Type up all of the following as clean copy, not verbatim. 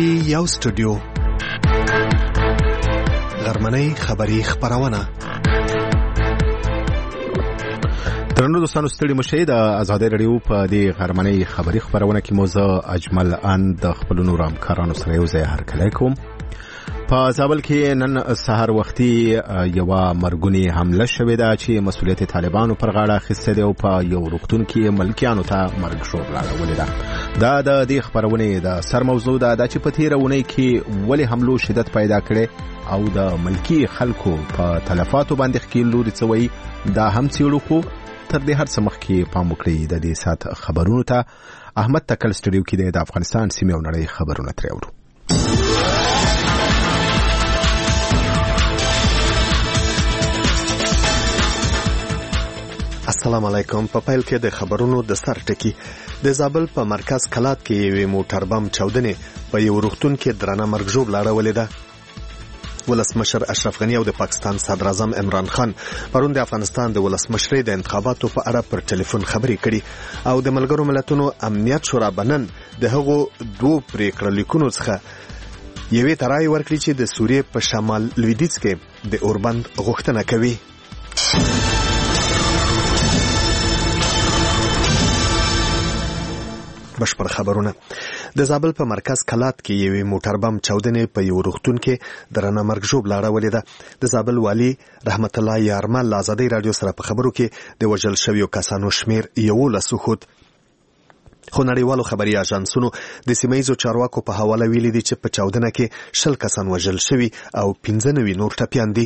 کې یو سټوډیو غرمنۍ خبری خبرونه. درنو دوستانو ستړي مشه د آزادۍ رادیو په دې غرمنۍ خبری خبرونه کې موزه اجمل ان د خپل نور همکارانو سره یو ځای هرکلی کوم. په زابل کې نن سحر وختي یو مرګونی حمله شوې ده چې مسؤلیت طالبانو پر غاړه اخیسته دی او په یو روغتون کې ملکیانو ته مرګ ژوبله راغلې ده. دا د دې خبرونې د سر موضوع ده چې په تیره اونۍ کې ولې حملو شدت پیدا کړي او د ملکی خلکو په تلفاتو باندې ښکیل لوري څه وایي دا هم څېړو. خو تر دې هر څه مخکې پام وکړئ د دې ساعت خبرونو ته. احمد تکل سټوډیو کې د افغانستان سیمې او نړۍ خبرونه ترې اورو. السلام علیکم. په پیل کې د خبرونو د سر ټکی. د زابل په مرکز کلات کې یو موټر بم چاودنې په یو روغتون کې درنه مرګ ژوبله راولې ده. ولسمشر اشرف غنی او د پاکستان صدر اعظم عمران خان پرون د افغانستان د ولسمشرۍ د انتخاباتو په اړه پر ټلیفون خبرې کړي او د ملګرو ملتونو امنیت شورا بنن د هغو دوه پریکړه لیکونو څخه یوې ته رایې ورکړي چې د سوریې په شمال لویدیځ کې د اوربند غوښتنه کوي. بشپړ خبرونه. د زابل په مرکز کلات کې یو موټر بم چاودنې په یو روغتون کې درنه مرګ ژوبله راولې ده. د زابل والی رحمت الله یارمل آزادۍ رادیو سره په خبرو کې د وژل شویو کسانو شمیر 11 خود. خو نړیوالو خبري اژانسونو د سیمایزو چارواکو په حواله ویلي دي چې په چاودنه کې 10 کسان وژل شوي او 15 نور ټپیان دي.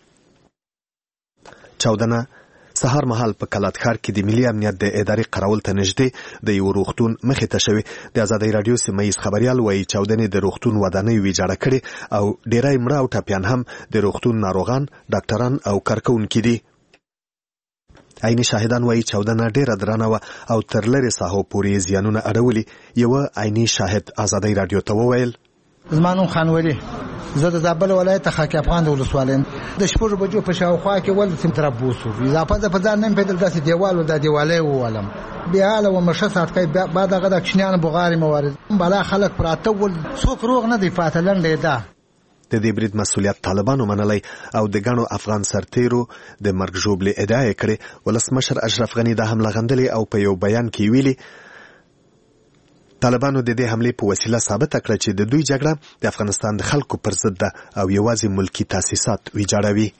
چاودنه سهار مهال په کلات ښار کې د ملي امنیت د ادارې قراول ته نږدې د یو روغتون مخې ته شوې. د آزادۍ رادیو سیمایز خبريال وایي چاودنې د روغتون ودانۍ ویجاړه کړې او ډیری مړه او ټپیان هم د روغتون ناروغان، ډاکټران او کارکونکي دي. عیني شاهدان وایي چاودنه ډیره درنه وه او تر لرې ساحو پورې زیانونه اړولي. یو عیني شاهد آزادۍ رادیو ته وویل: زمانو خانوری زه د زابل ولایت خاک افغان د ولسوالۍ د شپږ بجو په شاوخوا کې ول سم تربوسو اضافه په ځان نه پیدل داسې دیوال د دیوالې وولم بیا له ومشه سات کې بعد هغه د کشنیان بغاری موارد بلا خلک پراته ول څوک روغ نه دی فاتلند ده. د دې برید مسؤلیت طالبانو منلی او د ګڼو افغان سرتیرو د مرګ ژوبلې ادعا کړې. ولسمشر اشرف غنی د حمله غندلې او په یو بیان کې ویلي طالبانو د دې حملې په وسیله ثابت کړه چې د دوی جګړه د افغانستان د خلکو پر ضد ده او یوازې ملکی تاسیسات ویجاړوي.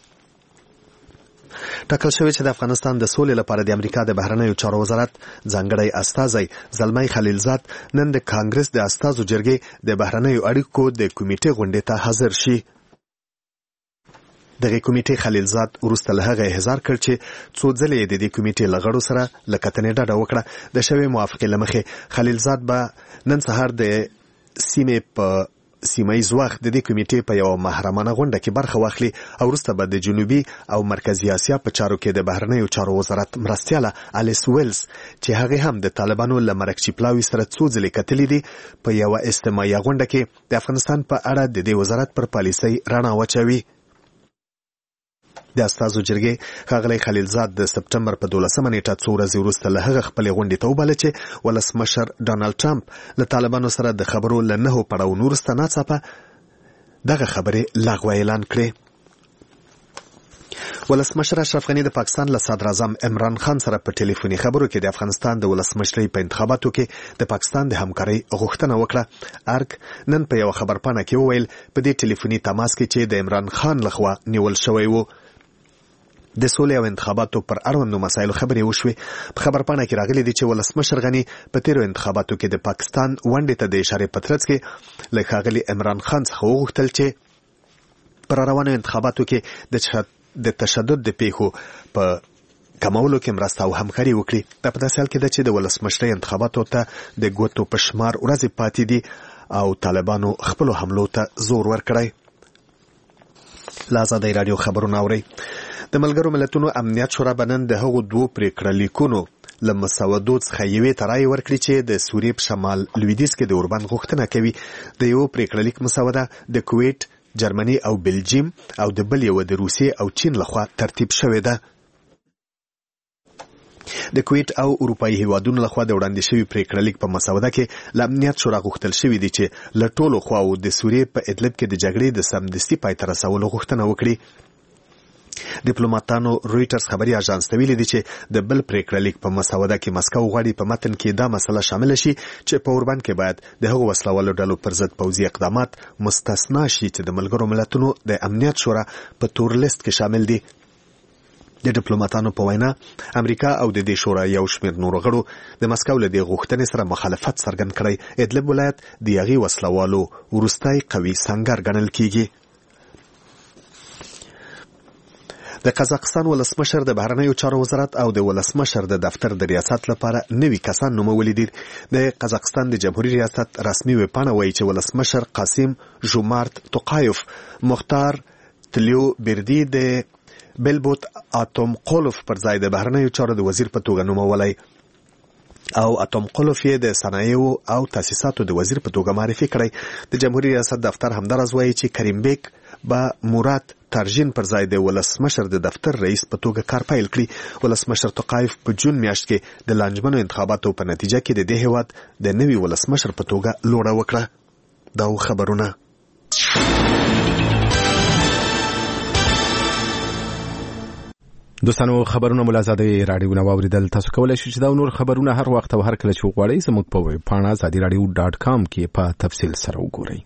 ټاکل شوی چې د افغانستان د سولې لپاره د امریکا د بهرنیو چارو وزارت ځانګړی استازی زلمی خلیلزاد نن د کانګرس د استازو جرګې د بهرنیو اړیکو د کمیټې غونډې ته حاضر شي. دغه کمیټې خلیلزاد وروسته له هغه احضار کړ چې څو ځلې د دې کمیټې له غړو سره له کتنې ډډه وکړه. د شوې موافقې له مخې خلیلزاد به نن سهار د سیمې په سیمایز وخت د دې کمیټې په یو محرمانه غونډه کې برخه واخلي او وروسته به د جنوبي او مرکزی اسیا په چارو کې د بهرنیو چارو وزارت مرستیاله الیس ویلز چې هغه هم د طالبانو له مرکچی پلاوي سره څو ځلې کتلې دي په یو استماعي غونډه کې د افغانستان په اړه د دې وزارت پر پالیسۍ رڼا واچوي. د استازو جرګې ښاغلی خلیلزاد د سپټمبر په 12 نیټه څو ورځې وروسته له هغه خپلې غونډې ته وباله چې ولسمشر ډانلډ ټرمپ له طالبانو سره د خبرو له 9 پړاوونو وروسته ناڅاپه دغه خبرې لغوه اعلان کړې. ولسمشر اشرف غنی د پاکستان له صدر اعظم عمران خان سره په ټلیفوني خبرو کې د افغانستان د ولسمشرۍ په انتخاباتو کې د پاکستان د همکارۍ غوښتنه وکړه. ارګ نن په یو خبرپاڼه کې وویل په دې ټلیفوني تماس کې چې د عمران خان لخوا نیول شوی و د سولې او انتخاباتو پر اړوندو مسایلو خبرې وشوې. په خبرپاڼه کې راغلي دي چې ولسمشر غنی په تیرو انتخاباتو کې د پاکستان ونډې ته د اشارې په ترڅ کې له ښاغلي عمران خان څخه وغوښتل چې پر روانو انتخاباتو کې د تشدد د پیښو په کمولو کې مرسته او همکاري وکړي. دا په داسې حال کې ده چې د ولسمشرۍ انتخاباتو ته د ګوتو په شمار ورځې پاتې دي او طالبانو خپلو حملو ته زور ورکړی. له آزادۍ رادیو خبرونه اورئ. د ملګرو ملتونو امنیت شورا بنن د هغو دوه پریکړه لیکونو له مسودو څخه یوې ته رایې ورکړي چې د سوریې په شمال لویدیځ کې د اوربند غوښتنه کوي. د یو پریکړه لیک مسوده د کویت، جرمني او بلجیم او د بل یو د روسیې او چین لخوا ترتیب شوې ده. د کویت او اروپאי هیوادونو لخوا د وړاندې شوی پریکړه لیک په مسوده کې ل امنیت شورا غوښتل شوی دی چې له ټولو خواو د سوریې په ادلب کې د جګړې د سمدستي پای ته رسولو غوښتنه وکړي. ډیپلوماټانو رويټرز خبري اژانس ته ویلي دي چې د بل پریکړه لیک په مسوده کې مسکو غواړي په متن کې دا مسله شامل شي چې په اوربند کې باید د هغو وسلوالو ډلو پر ضد پوځي اقدامات مستثنا شي چې د ملګرو ملتونو د امنیت شورا په تور لیست کې شامل دي. د ډیپلوماټانو په وینا امریکا او د دې شورا یو شمېر نورو غړو د مسکو له دې غوښتنې سره مخالفت څرګند کړی. ادلب ولایت د هغې وسلوالو وروستی قوي سنګر ګڼل کیږي. د قزاقستان ولسمشر د بهرنیو چارو وزارت او د ولسمشر د دفتر د ریاست لپاره نوي کسان نومولي دي. د قزاقستان د جمهوریت ریاست رسمي ویبپاڼه وایي چې ولسمشر قاسم ژومارت توقایف مختار تلیو بردي د بلبوت اتوم قولف پر ځای د بهرنیو چارو د وزیر په توګه نومولی او اتوم قولف یې د صنایعو او تاسیساتو د وزیر په توګه معرفي کړی. د جمهوریت ریاست دفتر همدارس وایي چې کریم بیک به مراد ترجین پر ځای د ولسمشر د دفتر رئیس په توګه کار پیل کړي. ولسمشر توقایف په جون میاشت کې د لانجمنو انتخاباتو په نتیجه کې د دې هیواد د نوي ولسمشر په توګه لوړه وکړه. دا خبرونه دوستانو خبرونه ملازاده رادیو نو اوریدل. تاسو کولای شئ چې دا نور خبرونه هر وخت او هر کله چې وغواړئ زموږ په ویب پاڼه azadiradio.com کې په تفصیل سره وګورئ.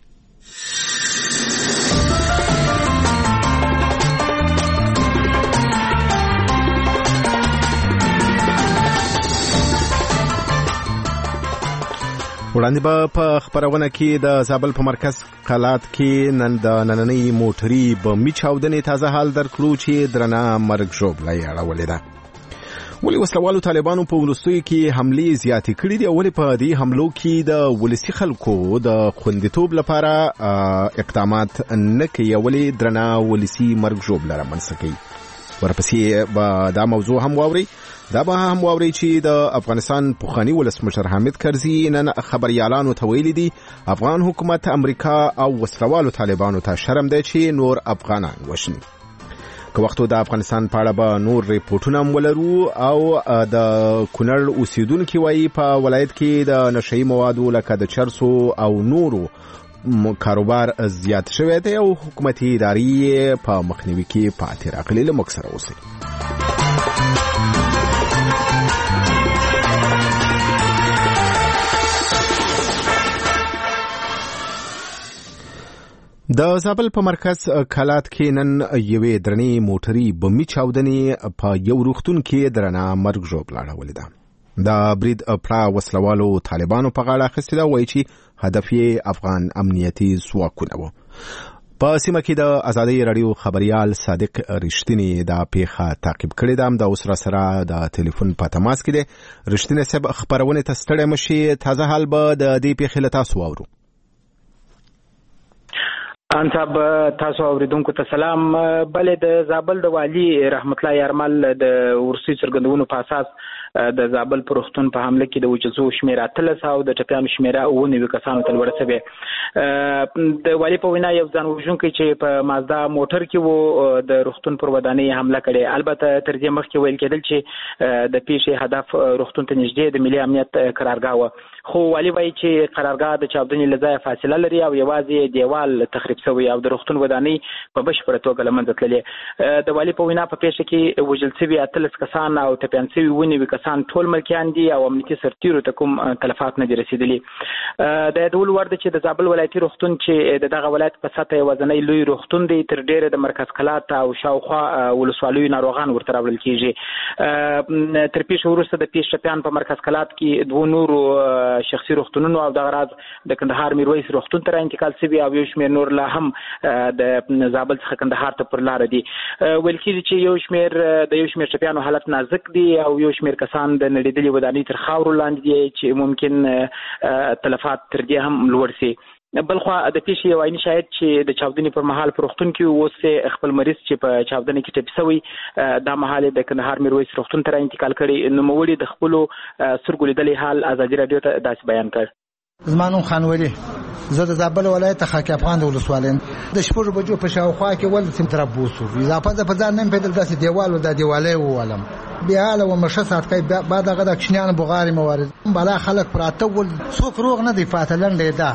وړاندې به په خبرونه کې د زابل په مرکز قلات کې نن د نننۍ موټري بمي چاودنې تازه حال درکړو چې درنه مرګ ژوبله یې اړولې ده. ولې وسلوالو طالبانو په وروستیو کې حملې زیاتې کړې دي او ولې په دې حملو کې د ولسي خلکو د خوندیتوب لپاره اقدامات نه کوي او ولې درنه ولسي مرګ ژوبله رامنځته کوي. ورپسې به دا موضوع هم واورئ. دا به هم واورئ چې د افغانستان پخواني ولسمشر حامد کرزي نن خبريالانو ته ویلي دي افغان حکومت امریکا او وسلوالو طالبانو ته شرم دی چې نور افغانان وشني. که وختو د افغانستان په اړه به نور ریپورټونه هم ولرو او د کونړ اوسیدونکي وایي په ولایت کې د نشهیي موادو لکه د چرسو او نورو کاروبار زیات شوی دی او حکومتي ادارې په مخنیوي کې پاتې راغلي. له موږ سره اوسئ. د زابل په مرکز کلات کې نن یوې درنې موټري بمي چاودنې په یو روغتون کې درنه مرګ ژوبله اړولې ده. د برید پړه وسلوالو طالبانو په غاړه اخیستې ده. وایي چې هدف یې افغان امنیتي ځواکونه وو. په سیمه کې د ازادۍ رادیو خبريال صادق رښتینی دا پیښه تعقیب کړې ده. د اوس سره د ټلیفون په تماس کې ده. رښتینی صاحب خبرونه ته ستړی مشي. تازه حال به د دې پیښې له تاسو واورو. انصاب تاسو اوریدونکو ته سلام. بلې د زابل د والی رحمت الله یارمل د ورسي څرګندونو په اساس د زابل پروختون په حمله کې د وجزو شمیره 13 او د ټپیانو شمیره 19 کسانو ته لوړه شوه. د والی په وینا یو ځان وژونکی چې په مازدا موټر کې وو د روختون پر ودانۍ حمله کړې. البته تر دې مخکې ویل کېدل چې د پیښې هدف روختون ته نږدې د ملي امنیت قرارګاه و. خو والی وایي چې قرارګاه د چاودنې له ځایه فاصله لري او یوازې دیوال تخریب شوی او د روختون ودانۍ په بشپړه توګه له منځه تللې. د والی په وینا په پیښه کې وژل شوي 13 کسان او ټپیان شوي 19 کسان ټول ملکیان دي او امنیتي سرتیرو ته کوم تلفات نه دي رسیدلي. د یادولو وړ ده چې د زابل ولایتي روغتون چې دغه ولایت په سطح یوازینی لوی روغتون دی تر ډیره د مرکز کلات او شاوخوا ولسوالیو ناروغان ورته راوړل کیږي. تر پیښې وروسته د پیښ ټپیان په مرکز کلات کې دوه نورو شخصي روغتونونو او دغه راز د کندهار میرویس روغتون ته انتقال شوی او یو شمېر نور لا هم د زابل څخه کندهار ته پر لار دي. ویل کېږي چې یو شمېر ټپیانو حالت نازک دي او یو شمېر کسان د نړیدلې ودانۍ تر خاورو لاندې دي چې ممکن تلفات تر دې هم لوړ شي. بلخوا د پیښې یو عیني شاهد چې د چاودنې پر مهال پروختون کې اوس خپل مریض چې په چاودنې کې ټپي شوی دا مهال د کندهار میرویس روغتون ته انتقال کړي. نوموړي د خپلو سترګو لیدلې حال ازادي رادیو ته داسې بیان کړ. زمانون خانوری زه د زابل ولایت خاک افغان د ولسوالۍ د شپږ بجو په شاوخوا کې ول سیم تربوسو اضافه په ځان نه پیدل داسې دیوال د دیوالې ولم بیا له ومشه سات کې بعد هغه د کشنیان بغاری موارد بلا خلک پراته ول څوک روغ نه دی فاتلنډ ده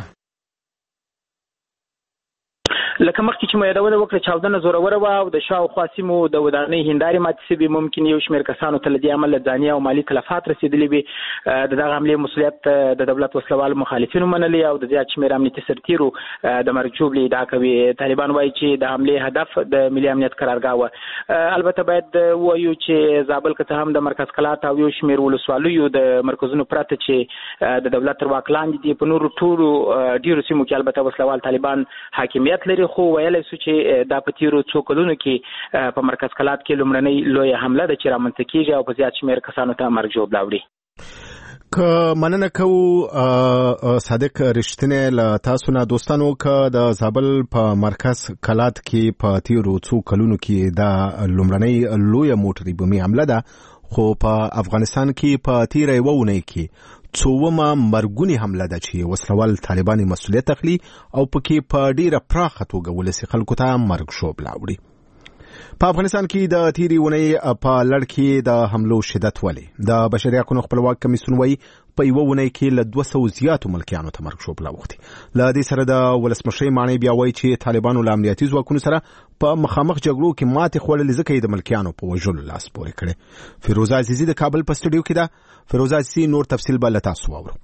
لکه مخکې چې مې یادونه وکړه چاودنه زوروره وه او د شاوخوا سیمو د ودانۍ هندارې ماتې شوې ممکن یو شمېر کسانو ته له دې امله ځاني او مالي تلفات رسېدلي وي د دغه حملې مسؤلیت د دولت وسلوالو مخالفینو منلي او د زیات شمېر امنیتي سرتیرو د مرګ ژوبلې ادعا کوي طالبان وایي چې د حملې هدف د ملي امنیت قرارګاه وه البته باید ووایو چې زابل که څه هم د مرکز کلات او یو شمېر ولسوالیو د مرکزونو پرته چې د دولت تر واک لاندې دي په نورو ټولو ډېرو سیمو کې البته وسلوال طالبان حاکمیت لري خو ویلی سو چې دا په تیرو څو کلونو کې په مرکز کلات کې لومړنۍ لویه حمله ده چې رامنځته کېږي او په زیات شمېر کسانو ته مرګ ژوبله وړي که مننه کوو صادق رښتینی له تاسو نه دوستانو که د زابل په مرکز کلات کې په تیرو څو کلونو کې دا لومړنۍ لویه موټري بمي حمله ده خو په افغانستان کې په تیره یوه اونۍ کې څومه مرګونی حمله ده چې وسلوال طالبان مسؤلیت اخلي او پکې په ډیره پراخه توګه ولسي خلکو ته مرګ ژوبله وړي په افغانستان کې د تیرې اونۍ په لړ کې د حملو شدت ولې د بشري حقوقو خپلواک کمیسیون وایي په یوه اونۍ کې له 200 زیاتو ملکیانو ته مرګ ژوبله وختي له دې سره د ولسمشرۍ ماڼۍ بیا وایي چې طالبانو له امنیتي ځواکونو سره په مخامخ جګړو کې ماتې خوړلې ځکه یې د ملکیانو په وژلو لاس پورې کړی فیروزه عزیزي د کابل په سټوډیو کې ده فیروزه عزیزي نور تفصیل به له تاسو واورو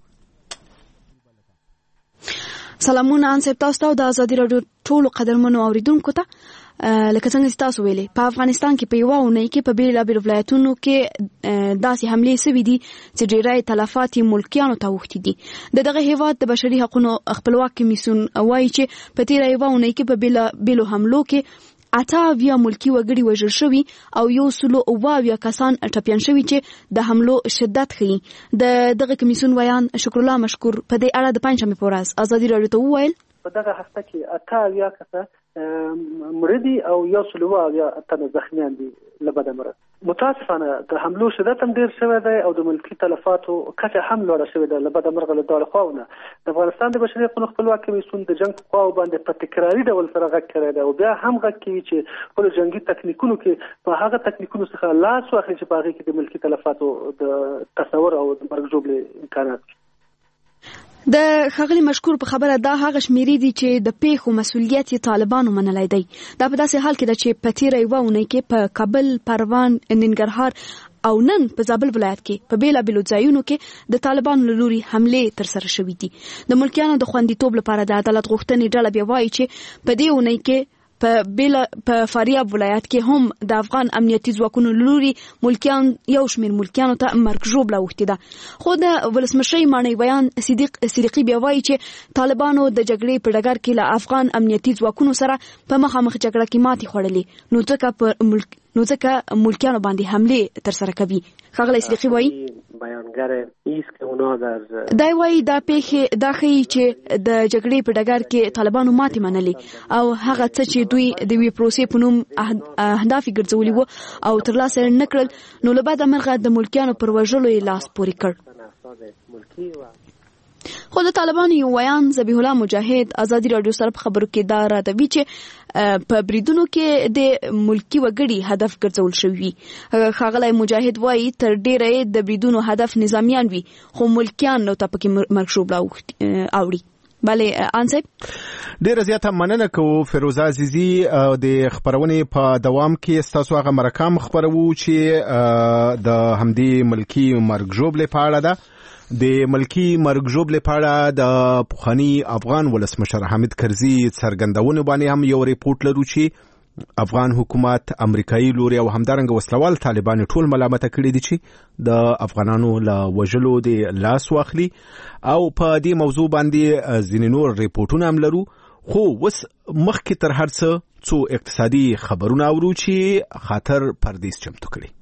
سلامونه انصاف تاسو ته د ازادي راډیو ټولو قدرمنو اوریدونکو ته لکه څنګه تاسو ویلې په افغانستان کې په یوه اونۍ کې په بیلابیلو ولایتونو کې داسې حملې سوي دي چې ډېری تلفات یې ملکیانو ته اوښتي دي دغه هیواد د بشري حقوقو خپلواک کمیسیون وایي چې په تیره یوه اونۍ کې په بیلابیلو حملو کې 88 ملکی وګړي وژل شوي او 128 کسان ټپیان شوي چې د حملو شدت ښیي دغه کمیسیون ویان شکر الله مشکور په دې اړه د پنځمې په ورځ ازادي راډیو ته وویل په دغه هفته کې 88 کسه مړدي او 128 تنه زخمیان دي له بده مرغه متاسفانه د حملو شدت هم ډیر شوی دی او د ملکی تلفاتو کچه هم لوړه شوې ده له بده مرغه له دواړو خواوو د افغانستان د بشري حقوقو خپلواک کمیسیون د جنګ په خواو باندې په تکراري ډول سره غږ کړی دی او بیا هم غږ کوي چې خپلو جنګي تکنیکونو کې په هغه تکنیکونو څخه لاس واخلي چې په هغې کې د ملکی تلفاتو د تصور او د مرګ ژوبلې امکانات د ښاغلي مشکور په خبره دا هغه شمیرې دي چې د پیښو مسؤلیت یې طالبانو منلی دی دا په داسې حال کې ده چې په تیره یوه اونۍ کې په کابل پروان ننګرهار او نن په زابل ولایت کې په بیلابیلو ځایونو کې د طالبانو له لوري حملې ترسره شوي دي د ملکیانو د خوندیتوب لپاره د عدالت غوښتنې ډله بیا وایي چې په دې اونۍ کې په فاریاب ولایت کې هم د افغان امنیتي ځواکونو لوري ملکیان یو شمېر ملکیانو ته مرګ ژوبله اوښتې ده خو د ولسمشرۍ ماڼۍ بیان صدیقي بیا وایي چې طالبانو د جګړې په ډګر کې له افغان امنیتي ځواکونو سره په مخامخ جګړه کې ماتې خوړلې نو ځکه ملکیانو باندې حملې ترسره کوي ښاغلی صدیقي وایي بیانگر ایست که اونا در دا وایي دا پیښې دا ښیي چې د جګړې په ډګر کې طالبانو ماتې منلې او هغه څه چې دوی د یوې پروسې په نوم اهداف یې ګرځولي وو او ترلاسه یې نه کړل نو له بده مرغه د ملکیانو پر وژلو یې لاس پورې کړ خو د طالبانو یو ویان ذبیح الله مجاهد ازادي راډیو سره په خبرو کې دا راته وی چې په بریدونو کې د ملکی وګړي هدف ګرځول شوی ښاغلی مجاهد وایي تر ډیره د بریدونو هدف نظامیان وي خو ملکیان نو ته پکې مرګ ژوبله اوړي بله انصب ډیره زیاته مننه کوو فیروزه عزیزي د خبرونې په دوام کې ستاسو هغه مرکه خبرو چې د همدې ملکی مرګ ژوبلې په اړه ده د ملکی مرګ ژوبلې په اړه د پخواني افغان ولسمشر حامد کرزي څرګندونې باندې هم یو ریپورت لرو چې افغان حکومت امریکایي لوري او همدارنګه وسلوال طالبان ټول ملامت کړي دي چې د افغانانو له وژلو د لاس واخلي او په دې موضوع باندې ځینې نور ریپورتونه هم لرو خو وس مخکې تر هر څه اقتصادي خبرونه اورو چې خاطر پردیس چمتو کړي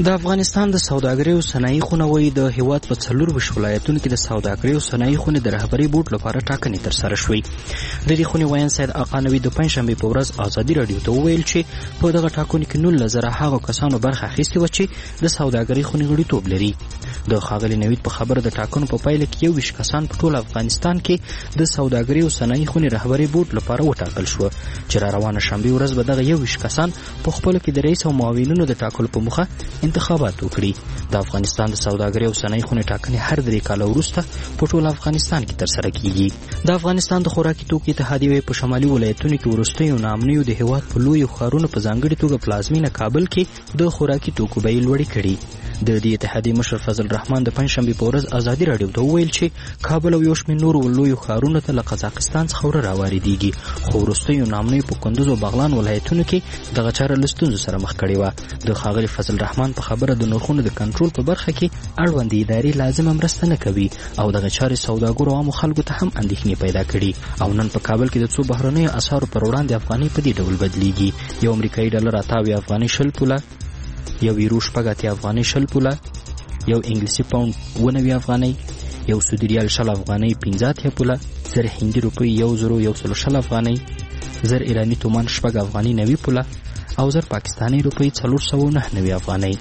د افغانستان د سوداګرۍ او صنایع خونوي د هیواد په 24 ولایتونو کې د سوداګرۍ او صنایع خونې د رهبرۍ بورډ لپاره ټاکنې ترسره شوې. د دې خونې وایي سید آقانوي د پنځشنبه په ورځ ازادي رادیو ته وویل چې په دغه ټاکنو کې 19,000 هغه کسانو برخه اخیستې و چې د سوداګرۍ خونې غړیتوب لري. د ښاغلي نوید په خبره د ټاکنو په پایله کې 21 کسان په ټول افغانستان کې د سوداګرۍ او صنایع خونې رهبرۍ بورډ لپاره وټاکل شو چې را روانه شنبه ورځ به دغه 21 کسان په خپل کې د رئیس او معاونینو د ټاکلو په مخه انتخابات وکړي. د افغانستان د سوداګرۍ او صنایع خونې ټاکنې هر 3 کاله وروسته په ټول افغانستان کې ترسره کیږي. د افغانستان د خوراکي توکو اتحادیې په شمالي ولایتونو کې وروستیو ناامنیو د هیواد په لویو ښارونو په ځانګړي توګه پلازمینه کابل کې د خوراکي توکو بیې لوړې کړي. د دې اتحادیې مشر فضل الرحمن د پنځشنبه په ورځ ازادي رادیو ته وویل چې کابل او یو شمېر نورو لویو ښارونو ته له قزاقستان څخه راواردېږي، خو وروستیو ناامنیو په کندوز او بغلان ولایتونو کې دغه چاره له ستونزو سره مخ کړې وه. د ښاغلي فضل الرحمن په خبره د نرخونو د کنټرول په برخه کې اړوندې ادارې لازمه مرسته نه کوي او دغه چارې سوداګرو عامو خلکو ته هم اندېښنې پیدا کړي. او نن په کابل کې د څو بهرنیو اسعارو پر وړاندې افغانۍ په دې ډول بدلیږي: یو امریکایي ډالر 88 افغانۍ 60 پوله، یو یورو 80 افغانۍ 60 پوله، یو انګلیسي پاوند 90 افغانۍ، یو سعودي ریال 60 افغانۍ 15 پوله، 1000 هندي روپۍ 1160 افغانۍ، 1000 ایرانی تومان 6 افغانۍ 90 پوله او 1000 پاکستانی روپۍ 409 افغانۍ.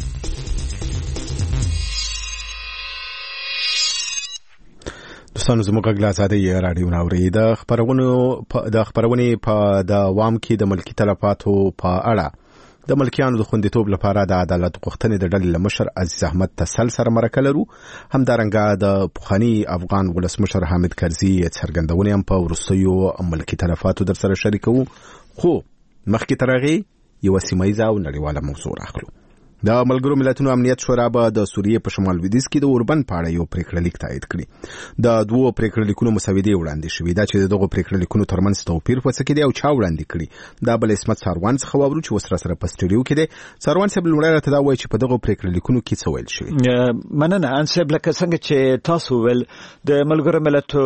دوستانو زموږ غږ له ازادۍ راډیو ناوري د خپرونې په دوام کې د ملکي تلفاتو په اړه د ملکیانو د خوندیتوب لپاره د عدالت غوښتنې د ډلې مشر عزیز احمد تسل سره مرکه لرو. همدارنګه د پخواني افغان ولسمشر حامد کرزي څرګندونې هم په وروستیو ملکي تلفاتو در سره شریکو. خو مخکې تر هغې یوه سیمه ییزه او نړیواله موضوع راخلو. د ملګرو ملتونو امنیت شورا به د سوریې په شمال لویدیځ کې د اوربند په اړه یو پریکړه لیک تایید کړي. د دوو پریکړه لیکونو مسودې وړاندې شوې ده چې دغه پریکړه لیکونو ترمنځ توپیر په څه کې دی او چا وړاندې کړي. دا بل اسمت ساروان څخه واورو چې اوس راسره په سټوډیو کې دی. ساروان صاحب لومړی راته دا وایي چې په دغه پریکړه لیکونو کې څه ویل شوي؟ مننه انصب، لکه څنګه چې تاسو ویل د ملګرو ملتونو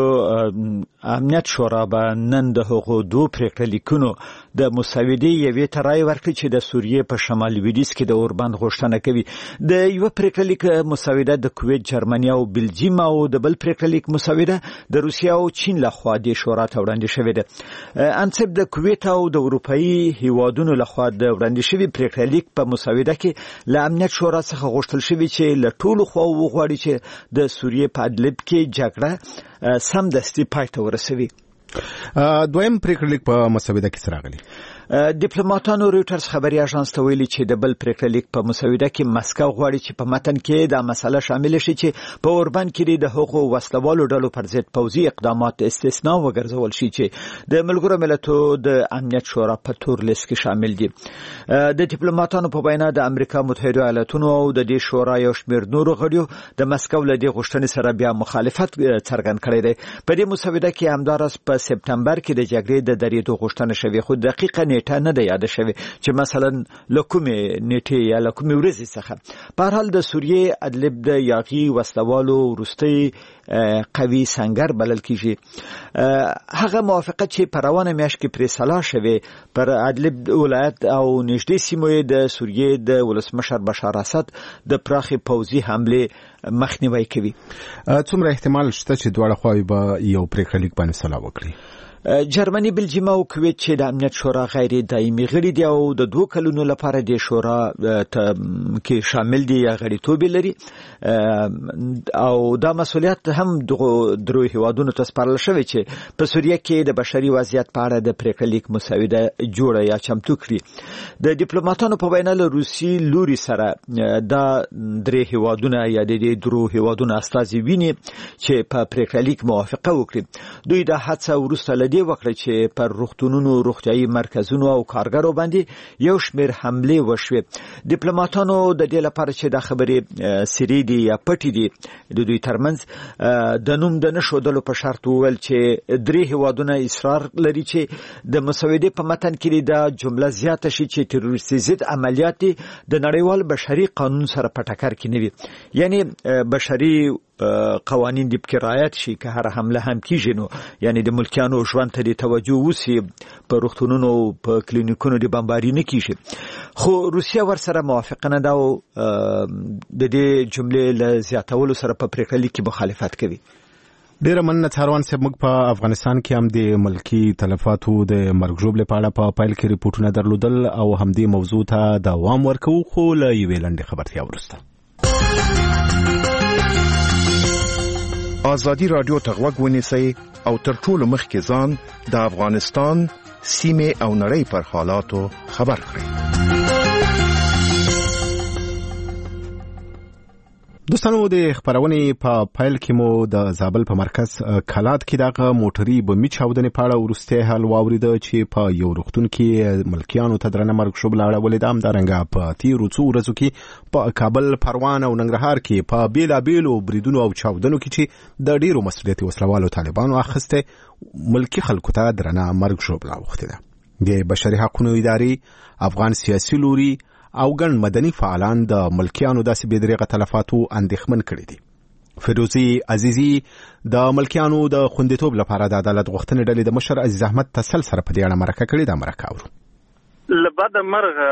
امنیت شورا به نن د هغو دوه پریکړه لیکونو د مسودې یوې ته رای ورکړي چې د سوریې په شمال لویدیځ کې د اوربند غوښتنه کوي. د یو پریکړه لیک مسوده د کویت، جرمني او بلجیم او د بل پریکړه لیک مسوده د روسیې او چین لخوا د شورا ته وړاندې شوې ده. انصب د کویت او د اروپאי هیوادونو لخوا د وړاندې شوی پریکړه لیک په مسوده کې له امنیت شورا څخه غوښتل شوی چې له ټولو خواو وغواړي چې د سوریې په ادلب کې جګړه سمدستي پای ته ورسوي. دویم پریکړه لیک په مسوده کې څه راغلی؟ ډیپلوماټانو رويټرز خبري اژانس ته ویلي چې د بل پریکړه لیک په مسوده کې مسکو غواړي چې په متن کې دا مسله شامل شي چې په اوربند کې د حقوقو وسلوالو ډلو پر ضد پوځي اقدامات استثناء وګرځول شي چې د ملګرو ملتونو د امنیت شورا په تور لیست کې شامل دي. د ډیپلوماټانو په وینا د امریکا متحده ایالاتونو او د دې شورا یو شمېر نورو غړیو د مسکو له دې غوښتنې سره بیا مخالفت څرګند کړی دی. په دې مسوده کې همدارس په سپتمبر کې د جګړې د درېدو غوښتنه شوې، خو دقیقه نیټه نه ده یاد شوی چې مثلا لکومه نیټه یا لکومه ورځ څخه. په هر حال د سوریې ادلب د یاغي وسلوالو وروستي قوي سنگر بلل کیږي. هغه موافقت چې په روانه میاشت کې پرې صلاح شوه پر ادلب ولایت او نږدې سیمو د سوریې د ولسمشر بشار اسد د پراخي پوځي حمله مخنیوي کوي. څومره احتمال شته چې دواړه خواوې به یو پریکړه لیک باندې صلاح وکړي؟ جرمني، بلجیم او کویت چې د امنیت شورا غیر دایمي غړي دي او د 2 کلونو لپاره د شورا کې شامل دي یا غړیتوب لري او دا مسولیت هم درو هیوادونو ته سپارل شوی چې په سوریه کې د بشري وضعیت په اړه د پریکړه لیک مسوده جوړه یا چمتو کړي. د ډیپلوماټانو په وینا له روسي لوري سره دا 3 هیوادونه یا د درو هیوادونو استازي ویني چې په پریکړه لیک موافقه وکړي. دوی د هڅه ورسته لدی وکړه چې پر روغتونونو، روغتيایي مرکزونو او کارګرو باندې یو شمېر حمله وشوي. ډیپلوماټانو د دې لپاره چې دا خبرې سری دي یا پټي دي د دوی ترمنځ د نوم د نشودلو په شرط وویل چې 3 هیوادونه اصرار لري چې د مسودې په متن کې دا جمله زیاته شي چې تروریستي ضد عملیات د نړیوال بشري قانون سره په ټکر کې نه وي. یعنی بشري قوانین د رعایت شي که هر حمله هم کیږي نو یعنی د ملکیانو ژوند ته د توجه وسی په روغتونونو په کلینیکونو د بمباری نه کیږي خو روسیا ورسره موافقه نه ده او د دې جملې له زیاتولو سره په پریکړه لیک کې مخالفت کوي. ډیره مننه څاروان صاحب. موږ په افغانستان کې هم د ملکی تلفاتو د مرګ ژوبلې په اړه په پایل کې ریپورتونه درلودل او هم دې موضوع ته دوام ورکوو خو له یوې لنډې خبرتیا وروسته. ازادي رادیو ته غوږ ونیسئ او تر ټولو مخکې ځان د افغانستان سیمې او نړۍ پر حالاتو خبر کړئ. دوستانو د خبرونې په پایل کې مو د زابل په مرکز کلات کې دغه موټري بمي چاودنې په اړه وروسته حال واوریده چې په یو روغتون کې ملکیانو ته درنه مرګ شوبله اړولې ده. همدارنګه په تیرو څو ورځو کې په کابل، پروان او ننګرهار کې په بیلابیلو بریدونو او چاودنو کې چې د ډیرو مسؤلیتي وسلوالو طالبانو اخیسته ملکی خلکو ته درنه مرګ شوبله اوښتې ده. د بشري حقوقو ادارې، افغان سیاسي لوري او ګڼ مدني فعالان د ملکیانو داسې بېدریغه تلفاتو اندېښمن کړي دي. فیروزي عزیزي د ملکیانو د خوندیتوب لپاره د عدالت غوښتنې ډلې د مشر عزیز احمد تسل سره په دې اړه مرکه کړې ده. مرکه اورو. له بعد مرغه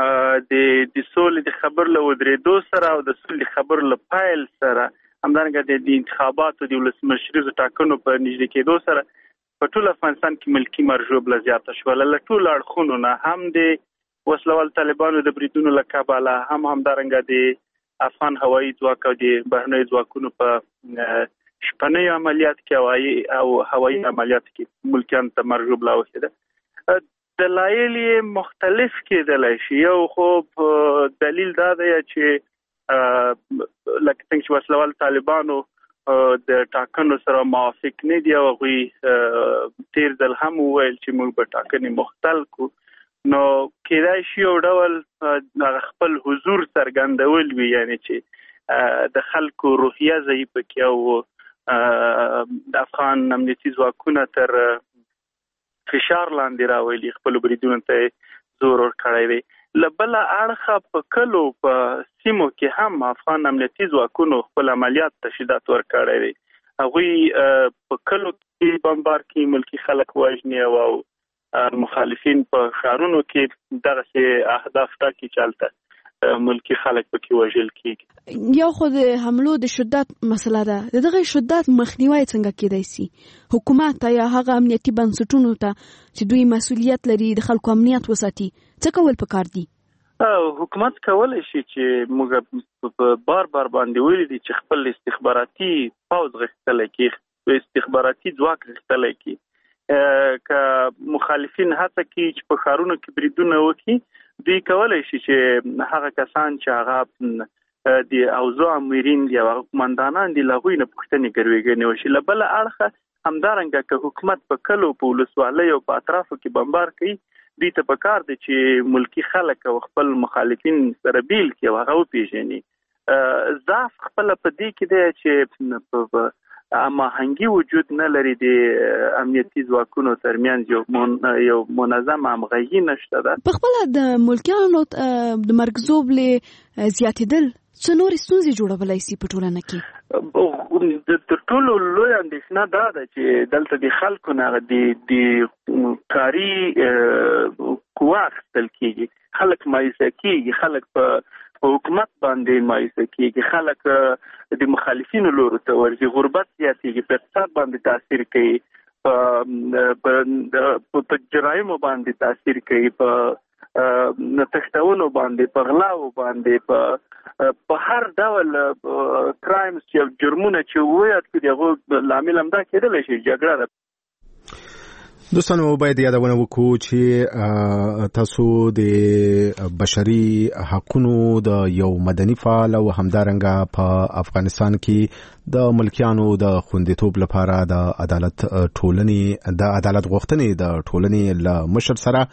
د سولې د خبر له ودرېدو سره او د سولې خبر له پایل سره همدارنګه د انتخاباتو د ولسمشریزو ټاکنو په نږدې کېدو سره په ټول افغانستان کې ملکی مرګ ژوبله زیاته شوله. له ټولو اړخونو نه هم د وسلوال طالبانو د بریدونو له کبله همدارنګه د افغان هوایي ځواک او د بهرنیو ځواکونو په شپنیو عملیات کې او هوایي عملیات کې ملکیانو ته مرګ ژوبله اوښتې ده. دلایل یې مختلف کېدلی شي. یو خو دلیل دا دی چې لکه څنګه چې وسلوال طالبانو د ټاکنو سره موافق نه دي او هغوی تیر ځل هم وویل چې موږ به ټاکنې مختل کړو، نو کېدای شي یو ډول خپل حضور څرګندول وي، یعنی چې د خلکو روحیه ضعیفه کړي او د افغان امنیتي ځواکونه تر فشار لاندې راولي، خپل بریدونو ته زور ورکړی دی. له بله اړخه په کلو په سیمو کې هم افغان امنیتي ځواکونو خپل عملیات تشدید ورکړی دی. هغوی په کلو کې بمبار کوي، ملکي خلک وژني او مخالفین په ښارونو کې دغسې اهداف ټاکي چې هلته ملکي خلک پکې وژل کېږي. یو خو د حملو د شدت مسله ده. د دغه شدت مخنیوی څنګه کېدای سي؟ حکومت ته یا هغه امنیتي بنسټونو ته چې دوی مسؤلیت لري د خلکو امنیت وساتي څه کول پکار دي؟ حکومت کولی شي چې موږ بار باندې ویلي دي چې خپل استخباراتي پوځ غښتلی کړي، استخباراتي ځواک غښتلی کړي. که مخالفین هڅه کوي چې په ښارونو کې بریدونه وکړي، دوی کولی شي چې هغه کسان چې هغه د اوضاع امیرین دي او هغه قمندانان دي له هغوی نه پوښتنې ګروېږنې وشي. له بله اړخه همدارنګه که حکومت په کلو په ولسوالیو په اطرافو کې بمبار کوي، دوی ته پکار دی چې ملکي خلک او خپل مخالفین سره بیل کړي او هغه وپېژني. ضعف خپله په دې کې دی چې هماهنګي وجود نه لري د امنیتي ځواکونو ترمنځ، یو منظم همغږي نشته ده. په خپله د ملکیانو د مرګ ژوبلې زیاتېدل څه نورې ستونزې جوړولی شي په ټولنه کې؟ تر ټولو لویه اندېښنه دا ده چې دلته د خلکو نه د کاري قوه اخیستل کېږي، خلک مایوسه کېږي، خلک په حکومت باندې مایوسه کېږي، خلک د مخالفینو لورو ته ورځي، غربت زیاتېږي، په اقتصاد باندې تاثیر کوي، په جرایمو باندې تاثیر کوي، په تښتونو باندې، په غلاو باندې، په هر ډول کرایمز چې جرمونه چې ویاد کړي هغه لامل همدا کېدلی شي جګړه ده. دوستانو باید یادونه وکړو چې تاسو د بشري حقوقو د یو مدني فعال او همدارنګه په افغانستان کې د ملکیانو د خوندیتوب لپاره د عدالت غوښتنې د ټولنې له مشر سره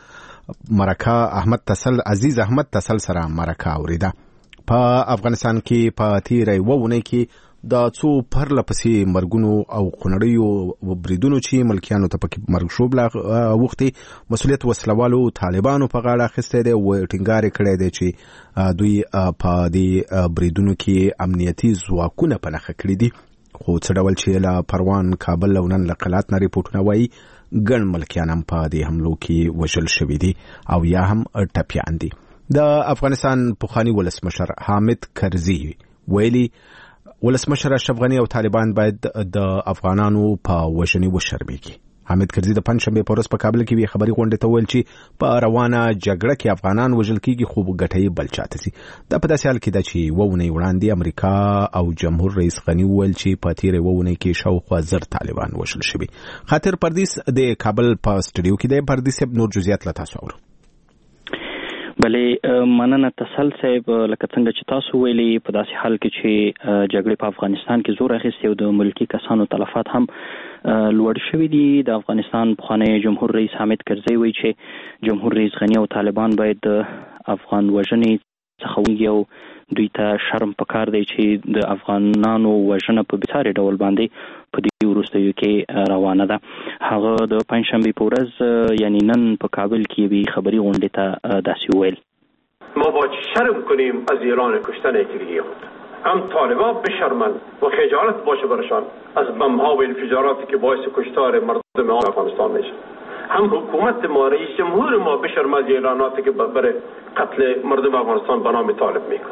مرکه عزیز احمد تسل سره مرکه اوریده. په افغانستان کې په تیره یوه اونۍ کې د څو پرله پسې مرګونو او خونړیو بریدونو چې ملکیانو ته پکې مرګ شوبله وختي مسؤلیت وسلوالو طالبانو په غاړه اخیستی دی او ټینګار کړی دی چې دوی په دې بریدونو کې امنیتي ځواکونه په نښه کړي دي. خو څه ډول چې له پروان کابل او نن له قلات نه ریپورټونه وایي ګڼ ملکیان هم په دې حملو کې وژل شوي دي او یا هم ټپیان دي. د افغانستان پخوانی ولسمشر حامد کرزي ویلي ولسمشر اشرف غني او طالبان باید د افغانانو په وژنې وشرمېږي. حامد کرزي د پنځشنبې په ورځ په کابل کې وی خبري غونډې ته ویل چې په روانه جګړه کې افغانان وژل کېږي خو ګټه بل چاته سي. دا په داسې حال کې ده چې وونې وړاندې امریکا او جمهور رئیس غني ویل چې په تیرې وونې کې شاوخوا 1000 طالبان وژل شوي. خاطر پردیس د کابل په سټډیو کې د پردیس نور جزئیات لا تاسو اورو. بلې مننه تسل صاحب، لکه څنګه چې تاسو ویلي په داسې حال کې چې جګړې په افغانستان کې زور اخیستی او د ملکی کسانو تلفات هم لوړ شوي دي. د افغانستان پخوانی جمهور رئیس حامد کرزي وایي چې جمهور رئیس غني او طالبان باید د افغان وژنې څخه ونیږي او دوی ته شرم پکار دی چې د افغانانو وژنه په بېساري ډول باندې په دې وروستیو کې روانه ده. هغه د پنځشنبې په ورځ یعنی نن په کابل کې یوې خبري غونډې ته داسې ویل: ما باید شرم کنیم از ایران کشتن یکی خود. هم طالبان بشرمند و خجالت باشه برشان از بمب‌ها و انفجاراتی که باعث کشتار مردم افغانستان میشه. هم حکومت ما، رئیس جمهور ما بشرمد از اعلاناتی که برای قتل مردم افغانستان به نام طالب میکنه.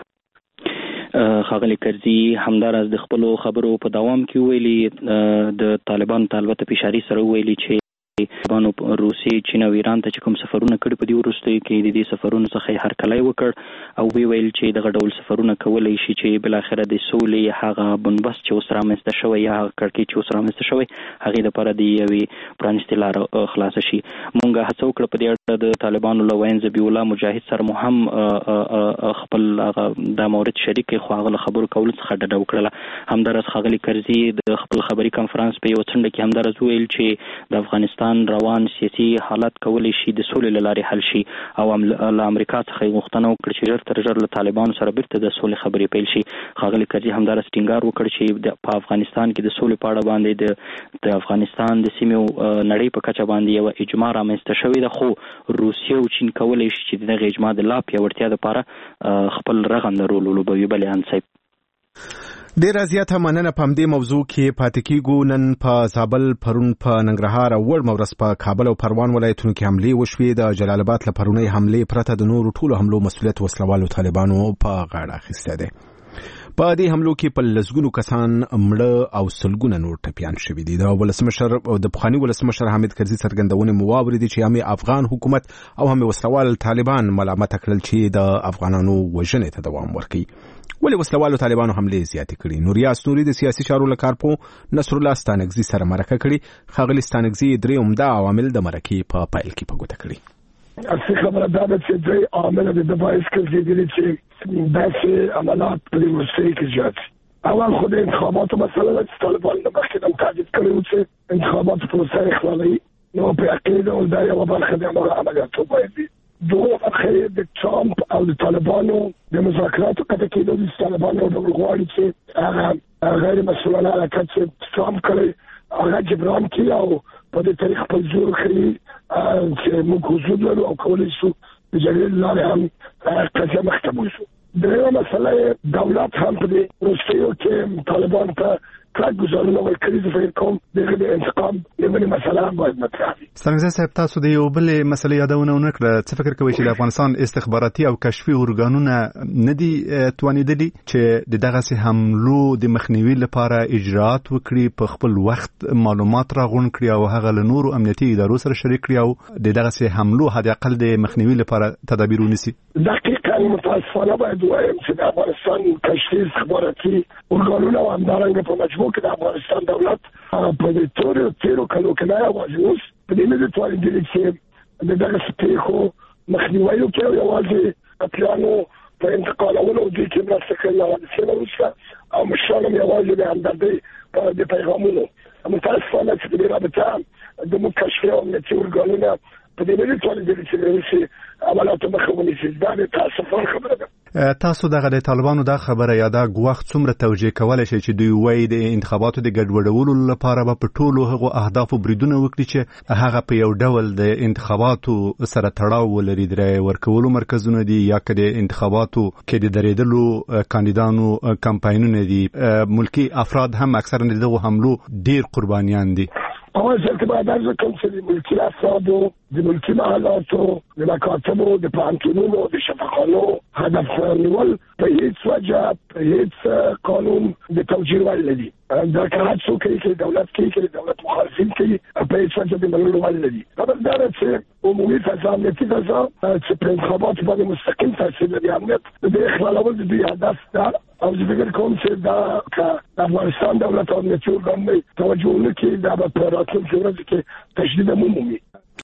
ښاغلي کرزي همداراز د خپلو خبرو په دوام کې ویلي د طالبانو ته البته په اشارې سره ویلي چې طالبانو روسیې، چین او ایران ته چې کوم سفرونه کړي په دې وروستیو کې د دې سفرونو څخه یې هرکلی وکړ او ویل چې دغه ډول سفرونه کولی شي چې بالاخره د سولې هغه بنبست چې اوس رامنځته شوی یا هغه کړکۍ چې اوس رامنځته شوی هغې دپاره د یوې پرانیستې لاره خلاصه شي. موږ هڅه وکړه په دې اړه د طالبانو له وین ذبیح الله مجاهد سره مو هم خپل دا مورد شریک کړي خو هغه له خبرو کولو څخه ډډه وکړله. همداراز ښاغلي کرزي د خپل خبري کنفرانس په یوه څنډه کې همداراز وویل چې د افغانستان روان سیاسي حالات کولی شي د سولې له لارې حل شي او له امریکا څخه یې غوښتنه وکړه چې ژر تر ژره له طالبانو سره بیرته د سولې خبرې پیل شي. ښاغلي کرزي همداراز ټینګار وکړ چې په افغانستان کې د سولې په اړه باندې د افغانستان د سیمې نړۍ په کچه باندې یوه اجماع رامنځته شوې ده خو روسیه او چین کولی شي چې دغه اجماع د لا پیاوړتیا دپاره خپل رغنده رول ولوبوي. بلې انصیب ډیره زیاته مننه. په همدې موضوع کې پاتې کیږو. نن په زابل، پرون په ننګرهار او وړ مورس په کابل او پروان ولایتونو کې حملې وشوې. د جلال آباد له پرونۍ حملې پرته د نورو ټولو حملو مسؤلیت وسلوالو طالبانو په غاړه اخیستی دی. په دې حملو کې په لسګونو کسان مړه او سلګونه نور ټپیان شوي دي. د ولسمشر او د پخواني ولسمشر حامد کرزي څرګندونې مو واورېدې چې هم افغان حکومت او هم وسلوال طالبان ملامت کړل چې د افغانانو وژنې ته دوام ورکوي. ولې وسلوالو طالبانو حملې زیاتې کړي؟ نوریاس نوري د سیاسي چارو له کارپو نصر الله ستانکزي سره مرکه کړي. ښاغلي ستانکزي درې عمده عوامل د مرکې په پیل کې په ګوته کړي. اصلي خبره دا ده چې درې عوامل د باعث ګرځېدلي چې داسې عملات په دې وروستیو کې زیات شي. اول خو د انتخاباتو مسله ده چې طالبان له مخکې هم تهدید کړی و چې انتخاباتو پروسه یې اخلالوي. نو په یقیني ډول دا یوه برخه د هماغه عملیاتو باید وي. دوه برخه د ټرامپ او د طالبانو د مذاکراتو قطع کېدو د طالبانو ډول غواړي چې هغه غیر مسؤلانه حرکت چې ټرامپ کړی هغه جبران کړي او په دې طریق خپل زور ښیي چې موږ حضور لرو او کولی شو د جګړې له لارې هم قضیه مخته بوځو. درېیمه مسله دولت هم په دې وروستیو کې طالبان ته کلک ګزارونه ورکړي. زه فکر کوم دغه د انتقام یوه مسله هم باید مطرح وي. ستانکزي صاحب، تاسو د یو بلې مسلې یادونه ونه کړه. څه فکر کوئ چې د افغانستان استخباراتي او کشفي ارګانونه نه دي توانېدلي چې د دغسې حملو د مخنیوي لپاره اجراءات وکړي، په خپل وخت معلومات راغونډ کړي او هغه له نورو امنیتي ادارو سره شریک کړي او د دغسې حملو حد اقل د مخنیوي لپاره تدابیر ونیسي؟ دقیقاً متاسفانه باید ووایم چې د افغانستان کشفي استخباراتي ارګانونه او همدارنګه په مجموع کې د افغانستان دولت په دې تیرو کلو کې نه یوازې اوس په دې نه دي توانېدلي چې د دغسې پېښو مخنیوی وکړي او یوازې قتلیانو په انتقالولو دوی کې مرسته کړې له حادثې وروسته او مشران هم یوازې د همدردۍ د پیغامونو. متاسفانه چې د دې رابطه زموږ کشفي او امنیتي ارګانونه په دې نه دي توانېدلي چې د روسي عملاتو مخه ونیسي. دا د تاسفانه خبره ده. تاسو دغه د طالبانو دا خبره یا دا غوښت څومره توجیه کولای شي چې دوی وایي د انتخاباتو د ګډوډولو لپاره به په ټولو هغو اهدافو بریدونه وکړي چې هغه په یو ډول د انتخاباتو سره تړاو ولري، د رای ورکولو مرکزونه دي یا که د انتخاباتو کې د درېدلو کاندیدانو کمپاینونه دي. ملکی افراد هم اکثرا د دغو حملو ډیر قربانیان دي. اول ځل کې باید ارزه کوم چې د ملکي افرادو، د ملکي محلاتو، د مکاتبو، د پوهنتونونو، د شفاخانو هدف نیول په هیڅ وجه په هیڅ قانون د توجیه وړ نه دي. دا که هر څوک کوي چې دولت کوي، چې دولت مخالفین کوي، په هیڅ وجه د منلو وړ نه دي. خبردار چې عمومي فضا، امنیتي فضا چې په انتخاباتو باندې مستقیم تاثیر لري، امنیت د اخلالول د دوی هدف ده. او زه فکر کوم چې دا که افغانستان دولت او امنیتي ارګانونه توجه ونه کړي، دا به په راتلونکي ورځو کې تشدید هم ومومي.